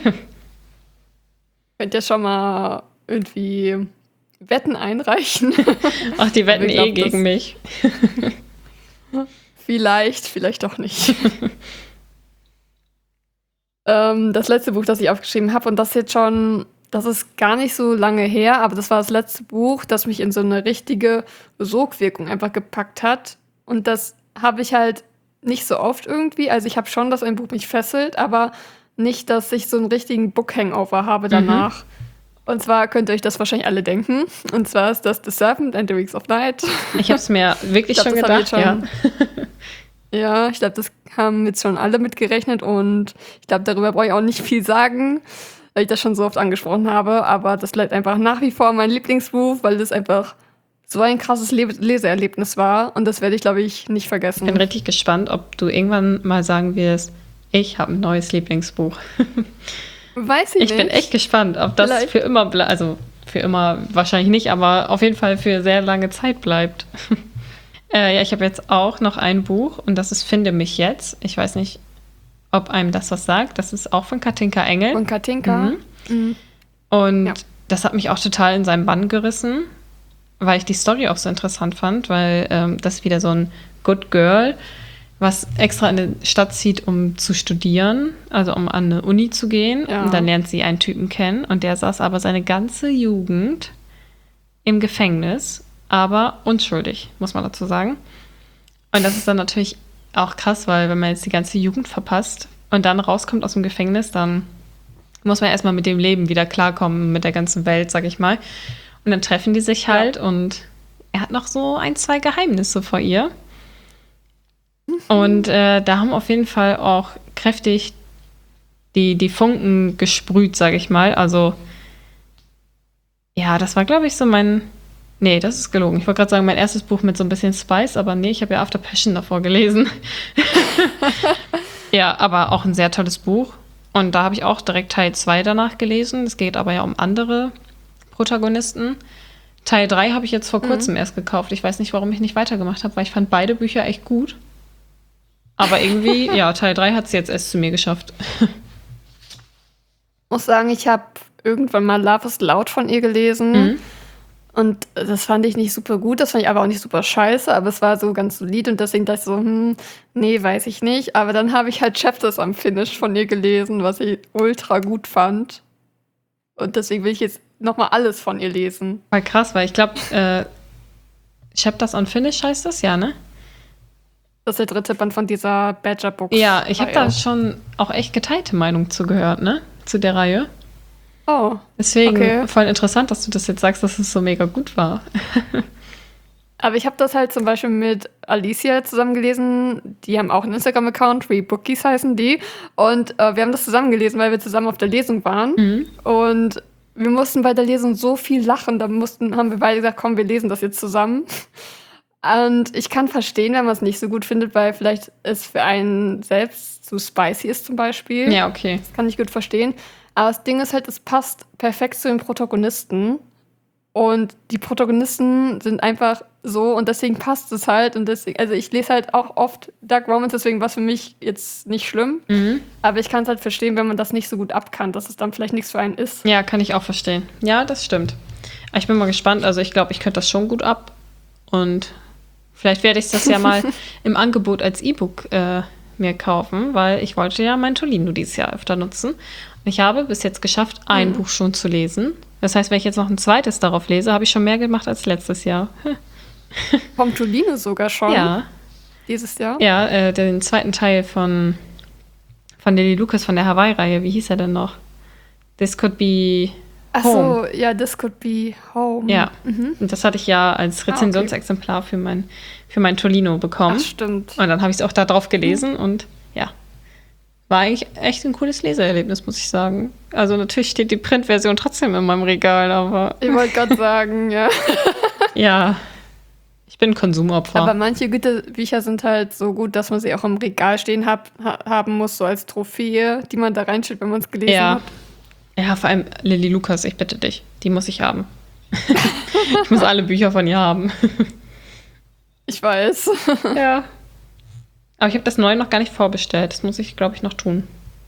Könnt ihr schon mal irgendwie Wetten einreichen? Ach, die wetten glaub, eh gegen mich. Vielleicht, vielleicht auch nicht. ähm, das letzte Buch, das ich aufgeschrieben habe, und das jetzt schon, das ist gar nicht so lange her, aber das war das letzte Buch, das mich in so eine richtige Sogwirkung einfach gepackt hat. Und das habe ich halt nicht so oft irgendwie. Also ich habe schon, dass ein Buch mich fesselt, aber nicht, dass ich so einen richtigen Book-Hangover habe danach. Mhm. Und zwar könnt ihr euch das wahrscheinlich alle denken. Und zwar ist das The Serpent and the Wings of Night. Ich habe es mir wirklich glaub, schon gedacht, schon, ja. Ja, ich glaube, das haben jetzt schon alle mitgerechnet. Und ich glaube, darüber brauche ich auch nicht viel sagen, weil ich das schon so oft angesprochen habe. Aber das bleibt einfach nach wie vor mein Lieblingsbuch, weil das einfach so ein krasses Le- Leseerlebnis war. Und das werde ich, glaube ich, nicht vergessen. Ich bin richtig gespannt, ob du irgendwann mal sagen wirst, ich habe ein neues Lieblingsbuch. Weiß ich, ich nicht. Ich bin echt gespannt, ob das Vielleicht. für immer bleibt. Also für immer wahrscheinlich nicht, aber auf jeden Fall für sehr lange Zeit bleibt. äh, ja, ich habe jetzt auch noch ein Buch und das ist Finde mich jetzt. Ich weiß nicht, ob einem das was sagt. Das ist auch von Katinka Engel. Von Katinka. Mhm. Mhm. Und ja. das hat mich auch total in seinen Bann gerissen, weil ich die Story auch so interessant fand, weil ähm, das ist wieder so ein Good Girl, was extra in eine Stadt zieht, um zu studieren, also um an eine Uni zu gehen. Ja. Und dann lernt sie einen Typen kennen und der saß aber seine ganze Jugend im Gefängnis, aber unschuldig, muss man dazu sagen. Und das ist dann natürlich auch krass, weil wenn man jetzt die ganze Jugend verpasst und dann rauskommt aus dem Gefängnis, dann muss man erstmal mit dem Leben wieder klarkommen, mit der ganzen Welt, sag ich mal. Und dann treffen die sich halt ja. und er hat noch so ein, zwei Geheimnisse vor ihr. Und äh, da haben auf jeden Fall auch kräftig die, die Funken gesprüht, sage ich mal. Also, ja, das war, glaube ich, so mein... Nee, das ist gelogen. Ich wollte gerade sagen, mein erstes Buch mit so ein bisschen Spice, aber nee, ich habe ja After Passion davor gelesen. Ja, aber auch ein sehr tolles Buch. Und da habe ich auch direkt Teil zwei danach gelesen. Es geht aber ja um andere Protagonisten. Teil drei habe ich jetzt vor kurzem mhm. erst gekauft. Ich weiß nicht, warum ich nicht weitergemacht habe, weil ich fand beide Bücher echt gut. Aber irgendwie, ja, Teil drei hat es jetzt erst zu mir geschafft. Ich muss sagen, ich habe irgendwann mal Love is Loud von ihr gelesen. Mhm. Und das fand ich nicht super gut. Das fand ich aber auch nicht super scheiße. Aber es war so ganz solid. Und deswegen dachte ich so, hm, nee, weiß ich nicht. Aber dann habe ich halt Chapters am Finish von ihr gelesen, was ich ultra gut fand. Und deswegen will ich jetzt nochmal alles von ihr lesen. War krass, weil ich glaube, äh, Chapters on Finish heißt das, ja, ne? Das ist der dritte Band von dieser Badger-Book. Ja, ich habe da schon auch echt geteilte Meinung zu gehört, ne? Zu der Reihe. Oh, Deswegen okay. voll interessant, dass du das jetzt sagst, dass es so mega gut war. Aber ich habe das halt zum Beispiel mit Alicia zusammen gelesen. Die haben auch einen Instagram-Account, Rebookies heißen die. Und äh, wir haben das zusammen gelesen, weil wir zusammen auf der Lesung waren. Mhm. Und wir mussten bei der Lesung so viel lachen. Da mussten, haben wir beide gesagt, komm, wir lesen das jetzt zusammen. Und ich kann verstehen, wenn man es nicht so gut findet, weil vielleicht es für einen selbst zu spicy ist zum Beispiel. Ja, okay. Das kann ich gut verstehen. Aber das Ding ist halt, es passt perfekt zu den Protagonisten. Und die Protagonisten sind einfach so und deswegen passt es halt. Und deswegen, also ich lese halt auch oft Dark Romance, deswegen war es für mich jetzt nicht schlimm. Mhm. Aber ich kann es halt verstehen, wenn man das nicht so gut abkann, dass es dann vielleicht nichts für einen ist. Ja, kann ich auch verstehen. Ja, das stimmt. Ich bin mal gespannt. Also ich glaube, ich könnte das schon gut ab. Und Vielleicht werde ich das ja mal im Angebot als E-Book äh, mir kaufen, weil ich wollte ja mein Tolino dieses Jahr öfter nutzen. Und ich habe bis jetzt geschafft, ein mhm. Buch schon zu lesen. Das heißt, wenn ich jetzt noch ein zweites darauf lese, habe ich schon mehr gemacht als letztes Jahr. Vom Tolino sogar schon? Ja. Dieses Jahr? Ja, äh, den zweiten Teil von, von Lily Lucas von der Hawaii-Reihe. Wie hieß er denn noch? This Could Be Ach so, ja, This Could Be Home. Ja, mhm. und das hatte ich ja als Rezensionsexemplar ah, okay. für mein, für mein Tolino bekommen. Ach, stimmt. Und dann habe ich es auch da drauf gelesen mhm. und ja, war eigentlich echt ein cooles Leseerlebnis, muss ich sagen. Also natürlich steht die Printversion trotzdem in meinem Regal, aber... Ich wollte gerade sagen, ja. Ja, ich bin Konsumopfer. Aber manche Gütebücher sind halt so gut, dass man sie auch im Regal stehen hab, ha- haben muss, so als Trophäe, die man da reinstellt, wenn man es gelesen ja. hat. Ja, vor allem Lily Lucas, ich bitte dich. Die muss ich haben. Ich muss alle Bücher von ihr haben. Ich weiß. Ja. Aber ich habe das Neue noch gar nicht vorbestellt. Das muss ich, glaube ich, noch tun.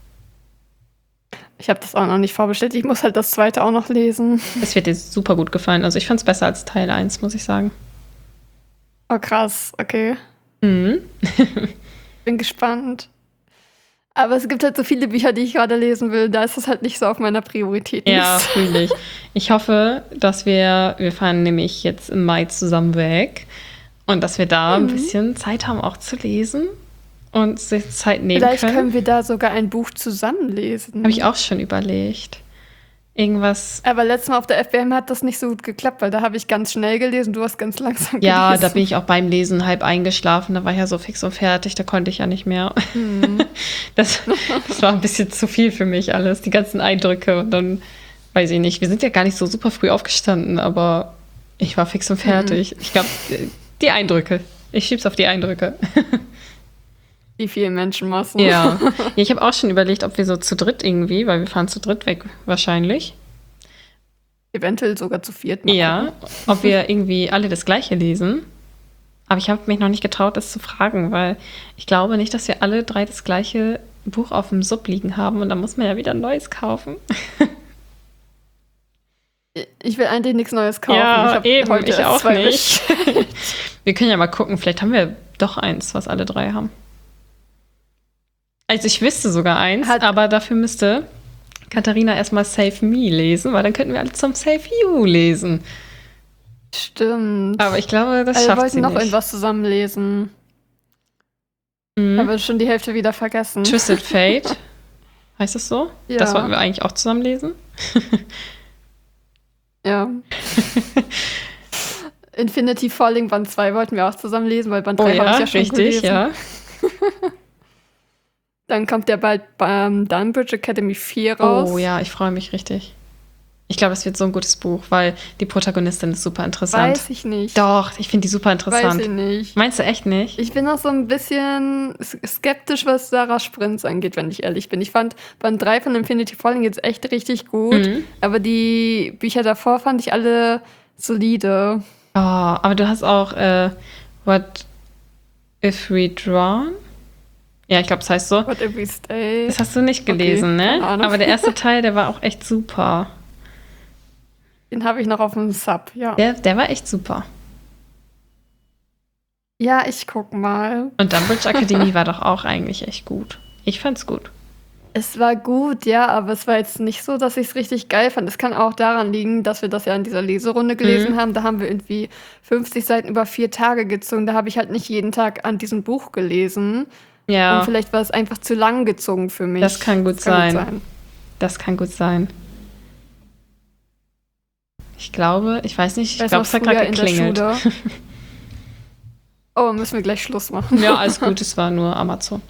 Ich habe das auch noch nicht vorbestellt. Ich muss halt das Zweite auch noch lesen. Es wird dir super gut gefallen. Also ich fand es besser als Teil eins, muss ich sagen. Oh, krass. Okay. Mhm. Bin gespannt. Aber es gibt halt so viele Bücher, die ich gerade lesen will. Da ist es halt nicht so auf meiner Prioritätenliste. Ja, fühle ich. Ich hoffe, dass wir, wir fahren nämlich jetzt im Mai zusammen weg und dass wir da mhm. ein bisschen Zeit haben, auch zu lesen und sich Zeit nehmen Vielleicht können. Vielleicht können wir da sogar ein Buch zusammen lesen. Habe ich auch schon überlegt. Irgendwas. Aber letztes Mal auf der F B M hat das nicht so gut geklappt, weil da habe ich ganz schnell gelesen, du hast ganz langsam ja, gelesen. Ja, da bin ich auch beim Lesen halb eingeschlafen. Da war ich ja so fix und fertig, da konnte ich ja nicht mehr. Mhm. Das, das war ein bisschen zu viel für mich alles, die ganzen Eindrücke. Und dann, weiß ich nicht, wir sind ja gar nicht so super früh aufgestanden, aber ich war fix und fertig. Mhm. Ich glaube, die Eindrücke. Ich schieb's auf die Eindrücke. Die vielen Menschenmassen. Ja. ja ich habe auch schon überlegt, ob wir so zu dritt irgendwie, weil wir fahren zu dritt weg wahrscheinlich. Eventuell sogar zu viert. Ja, ob wir irgendwie alle das Gleiche lesen. Aber ich habe mich noch nicht getraut, das zu fragen, weil ich glaube nicht, dass wir alle drei das gleiche Buch auf dem Sub liegen haben und dann muss man ja wieder ein neues kaufen. Ich will eigentlich nichts Neues kaufen. Ja, ich eben, heute ich auch zwei nicht. Wir können ja mal gucken, vielleicht haben wir doch eins, was alle drei haben. Also ich wüsste sogar eins, Hat aber dafür müsste Katharina erstmal Save Me lesen, weil dann könnten wir alle zum Save You lesen. Stimmt. Aber ich glaube, das also schafft wir wollten sie noch nicht. irgendwas zusammen lesen. Mhm. Aber schon die Hälfte wieder vergessen. Twisted Fate. Heißt das so? Ja. Das wollten wir eigentlich auch zusammen lesen. Ja. Infinity Falling Band zwei wollten wir auch zusammen lesen, weil Band drei oh, habe ja, ich ja schon richtig, gelesen. Ja. Dann kommt ja bald beim Dunbridge Academy vier raus. Oh ja, ich freue mich richtig. Ich glaube, es wird so ein gutes Buch, weil die Protagonistin ist super interessant. Weiß ich nicht. Doch, ich finde die super interessant. Weiß ich nicht. Meinst du echt nicht? Ich bin auch so ein bisschen skeptisch, was Sarah Sprintz angeht, wenn ich ehrlich bin. Ich fand Band drei von Infinity Falling jetzt echt richtig gut, mhm. aber die Bücher davor fand ich alle solide. Oh, aber du hast auch äh, What If We Drown? Ja, ich glaube, das heißt so. What If We Stay? Das hast du nicht gelesen, okay, ne? Aber der erste Teil, der war auch echt super. Den habe ich noch auf dem Sub, ja. Der, der war echt super. Ja, ich guck mal. Und Dunbridge Academy war doch auch eigentlich echt gut. Ich fand's gut. Es war gut, ja, aber es war jetzt nicht so, dass ich es richtig geil fand. Es kann auch daran liegen, dass wir das ja in dieser Leserunde gelesen mhm. haben. Da haben wir irgendwie fünfzig Seiten über vier Tage gezogen. Da habe ich halt nicht jeden Tag an diesem Buch gelesen. Ja. Und vielleicht war es einfach zu lang gezogen für mich. Das kann gut, das kann sein. gut sein. Das kann gut sein. Ich glaube, ich weiß nicht, ich glaube, es hat gerade geklingelt. Oh, müssen wir gleich Schluss machen. Ja, alles gut, es war nur Amazon.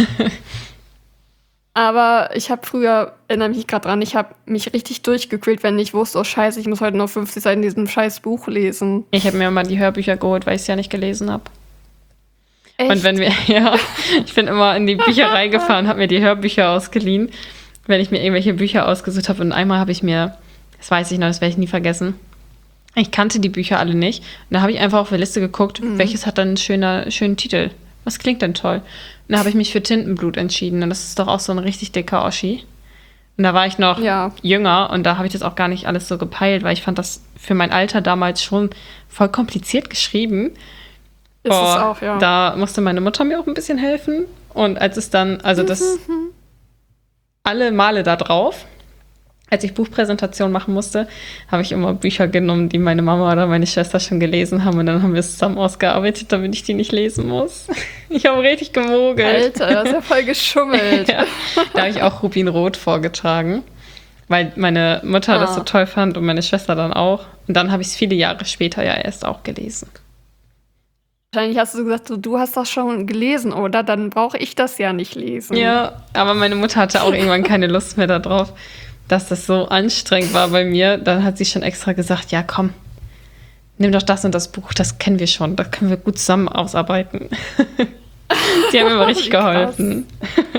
Aber ich habe früher, erinnere mich gerade dran, ich habe mich richtig durchgequält, wenn ich wusste, oh scheiße, ich muss heute noch fünfzig Seiten in diesem scheiß Buch lesen. Ich habe mir mal die Hörbücher geholt, weil ich es ja nicht gelesen habe. Echt? Und wenn wir, ja, ich bin immer in die Bücherei gefahren, habe mir die Hörbücher ausgeliehen, wenn ich mir irgendwelche Bücher ausgesucht habe. Und einmal habe ich mir, das weiß ich noch, das werde ich nie vergessen, ich kannte die Bücher alle nicht. Und da habe ich einfach auf der Liste geguckt, mhm. welches hat dann einen schöner, schönen Titel. Was klingt denn toll? Und da habe ich mich für Tintenblut entschieden. Und das ist doch auch so ein richtig dicker Oschi. Und da war ich noch ja. jünger und da habe ich das auch gar nicht alles so gepeilt, weil ich fand das für mein Alter damals schon voll kompliziert geschrieben. Ist es Oh, auch, ja. da musste meine Mutter mir auch ein bisschen helfen. Und als es dann, also das alle Male da drauf, als ich Buchpräsentation machen musste, habe ich immer Bücher genommen, die meine Mama oder meine Schwester schon gelesen haben. Und dann haben wir es zusammen ausgearbeitet, damit ich die nicht lesen muss. Ich habe richtig gemogelt. Alter, das ist ja voll geschummelt. Ja, da habe ich auch Rubinrot vorgetragen, weil meine Mutter Ah. das so toll fand und meine Schwester dann auch. Und dann habe ich es viele Jahre später ja erst auch gelesen. Wahrscheinlich hast du gesagt, du, du hast das schon gelesen, oder? Dann brauche ich das ja nicht lesen. Ja, aber meine Mutter hatte auch irgendwann keine Lust mehr darauf, dass das so anstrengend war bei mir. Dann hat sie schon extra gesagt, ja komm, nimm doch das und das Buch, das kennen wir schon, das können wir gut zusammen ausarbeiten. Die haben mir immer richtig Wie krass. geholfen.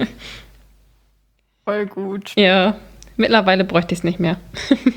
Voll gut. Ja, mittlerweile bräuchte ich es nicht mehr.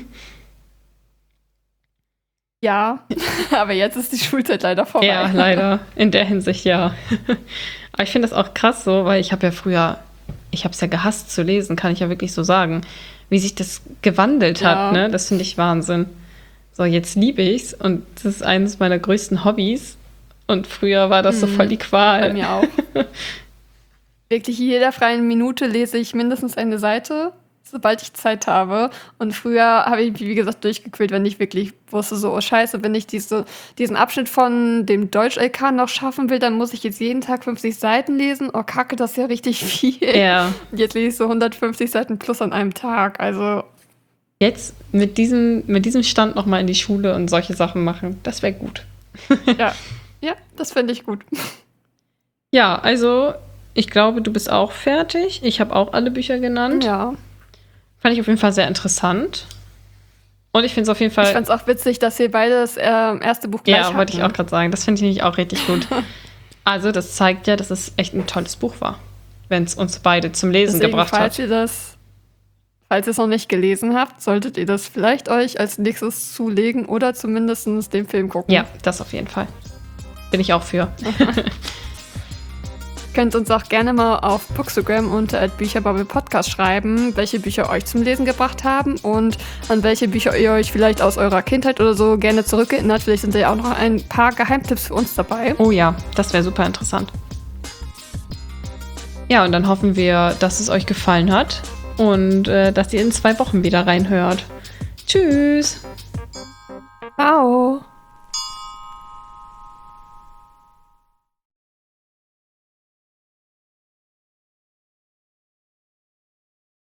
Ja, aber jetzt ist die Schulzeit leider vorbei. Ja, leider. In der Hinsicht ja. Aber ich finde das auch krass so, weil ich habe ja früher, ich habe es ja gehasst zu lesen, kann ich ja wirklich so sagen, wie sich das gewandelt Ja. hat, ne? Das finde ich Wahnsinn. So, jetzt liebe ich's und das ist eines meiner größten Hobbys. Und früher war das so voll die Qual. Bei mir auch. Wirklich jeder freien Minute lese ich mindestens eine Seite, sobald ich Zeit habe. Und früher habe ich mich, wie gesagt, durchgequält, wenn ich wirklich wusste, so, oh scheiße, wenn ich diese, diesen Abschnitt von dem Deutsch-L K noch schaffen will, dann muss ich jetzt jeden Tag fünfzig Seiten lesen. Oh kacke, das ist ja richtig viel. Ja. Und jetzt lese ich so hundertfünfzig Seiten plus an einem Tag. Also, Jetzt mit diesem, mit diesem Stand noch mal in die Schule und solche Sachen machen, das wäre gut. ja, ja, das finde ich gut. Ja, also ich glaube, du bist auch fertig. Ich habe auch alle Bücher genannt. Ja. Fand ich auf jeden Fall sehr interessant. Und ich finde es auf jeden Ich Fall. fand es auch witzig, dass wir beide das ähm, erste Buch gleich Ja, wollte ich auch hatten. gerade sagen. Das finde ich nämlich auch richtig gut. Also, das zeigt ja, dass es echt ein tolles Buch war, wenn es uns beide zum Lesen Deswegen, gebracht falls hat. ihr das, falls ihr es noch nicht gelesen habt, solltet ihr das vielleicht euch als nächstes zulegen oder zumindest den Film gucken. Ja, das auf jeden Fall. Bin ich auch für. Könnt uns auch gerne mal auf Bookstagram unter Bücherbubble Podcast schreiben, welche Bücher euch zum Lesen gebracht haben und an welche Bücher ihr euch vielleicht aus eurer Kindheit oder so gerne zurückerinnert. Vielleicht sind da ja auch noch ein paar Geheimtipps für uns dabei. Oh ja, das wäre super interessant. Ja, und dann hoffen wir, dass es euch gefallen hat und äh, dass ihr in zwei Wochen wieder reinhört. Tschüss! Ciao!